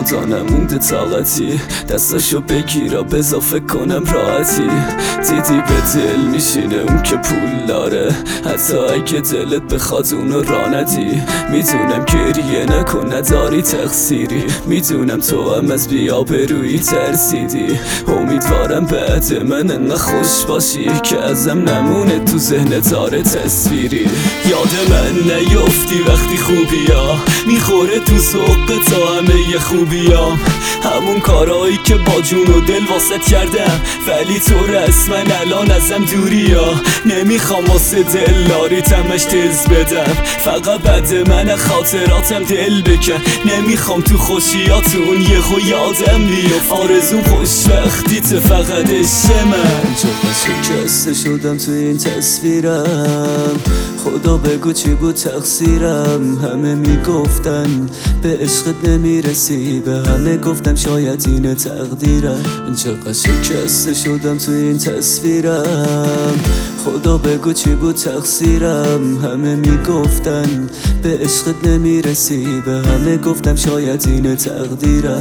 خدا نمونده طاقتی، دستاشو بگیرا بزا فکر کنم راحتی. دیدی به دل میشینه اون که پول داره، حتی اگه دلت بخواد اونو را ندی. میدونم گریه نکن نداری تقصیری، میدونم تو هم از بی‌آبرویی ترسیدی. امیدوارم بعد من انقدر خوش باشی که ازم نمونه تو ذهن داره تصویری. یاد من نیفتی وقتی خوبیا میخوره تو ذوق تا همه خوبیام، همون کارایی که با جون و دل واسط کردم، ولی تو رسما الان ازم دوریا. نمیخوام واسه دلاری تمش تز بدم، فقط بعد من خاطراتم دل بکن. نمیخوام تو خوشیاتون یهو یادم بیفت، آرزوم خوشبختیت فقط عشق من. چقدر شکسته شدم تو این تصویرم، خدا بگو چی بود تقصیرم. همه میگفتن به عشقت نمیرسی، به همه گفتم شاید این تقدیرم. چقدر شکسته شدم تو این تصویرم، خدا بگو چی بود تقصیرم. همه میگفتن به عشقت نمیرسی، به همه گفتم شاید این تقدیرم.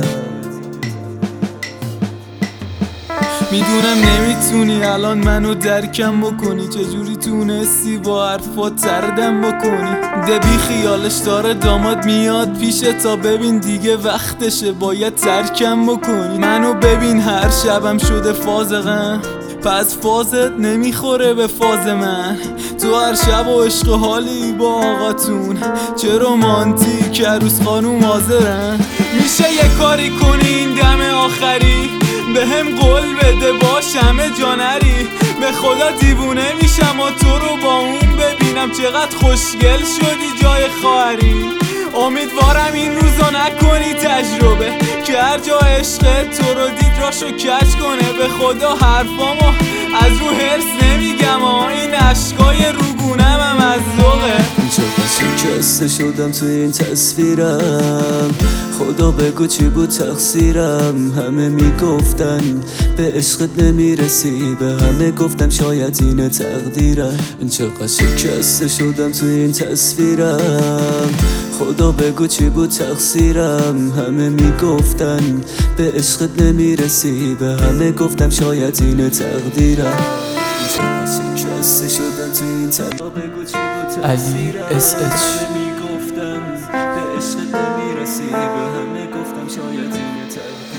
میدونم نمیتونی الان منو درکم بکنی، چجوری تونستی با حرفات تردم بکنی. دبی خیالش داره داماد میاد پیشه، تا ببین دیگه وقتشه باید ترکم بکنی. منو ببین هر شبم شده فازغم، پس فازت نمیخوره به فاز من. تو هر شب و عشق و حالی با آقاتون، چه رومانتیک عروس خانوم حاضرن. میشه یه کاری کنی این دم آخری، به هم قول بده باش همه جانری. به خدا دیوونه میشم و تو رو با اون ببینم، چقدر خوشگل شدی جای خواهری. امیدوارم این روزو نکنی تجربه، که هر جا عشقت تو رو دید راشو کج کنه. به خدا حرفامو از رو حرص نمیگم، این عشقای روگونم هم از ذوقه. چقدر شکسته شدم تو این تصویرم، خدا بگو چی بود تقصیرم. همه میگفتن به عشقت نمیرسی، به همه گفتم شاید این تقدیرم. چقدر شکسته شدم تو این تصویرم، خدا بگو چی بود تقصیرم. همه میگفتن به عشقت نمیرسی، به همه گفتم شاید این تقدیرم. چقدر شکسته شدم تو این تصویرم، علی اس اچ. میگفتم به عشقت نمیرسی، به همه گفتم شاید این تقدیرم.